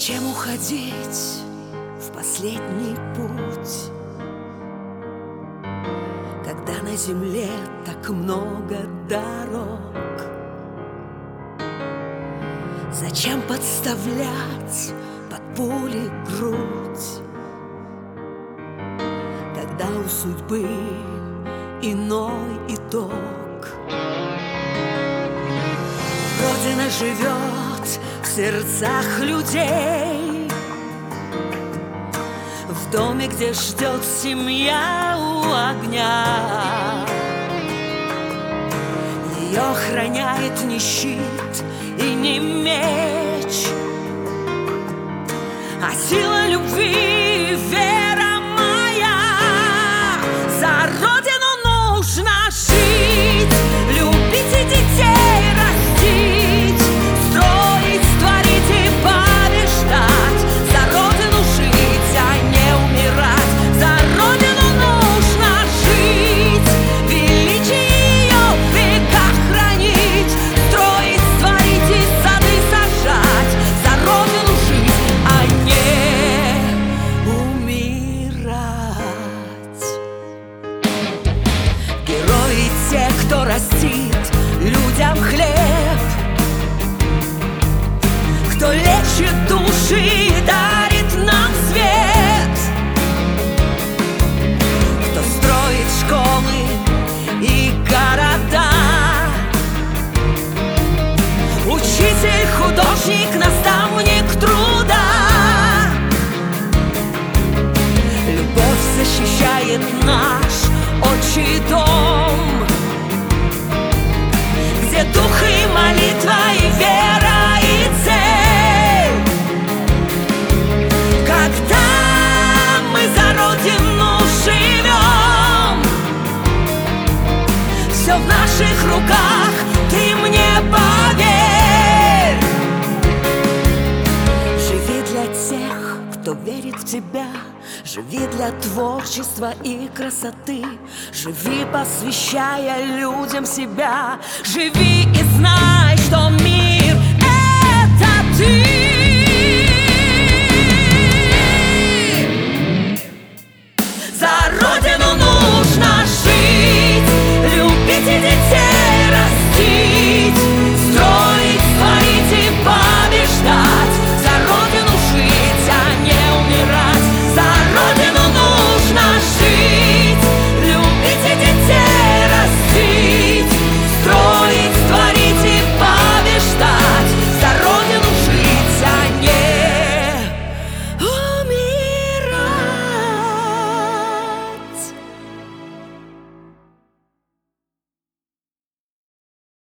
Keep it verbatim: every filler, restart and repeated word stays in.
Зачем уходить в последний путь, когда на земле так много дорог? Зачем подставлять под пули грудь, когда у судьбы иной итог? Родина живет в сердцах людей, в доме, где ждет семья у огня. Ее охраняет не щит и не меч, а сила любви и вера моя. За родину нужно жить, любить и детей растить, строить, творить и побеждать. За родину жить, а не умирать. За родину нужно жить, величие ее в веках хранить, строить, творить и сады сажать. За родину жить, а не умирать. Герои те, кто растит людям хлеб, кто лечит души и дарит нам свет, кто строит школы и города. Учитель, художник, наставник труда. Любовь защищает наш отчий дом, где дух и молитва, и вера, и цель. Когда мы за родину живем, все в наших руках, ты мне поверь. Живи для тех, кто верит в тебя, живи для творчества и красоты, живи, посвящая людям себя. Живи и знай, что мир — это ты.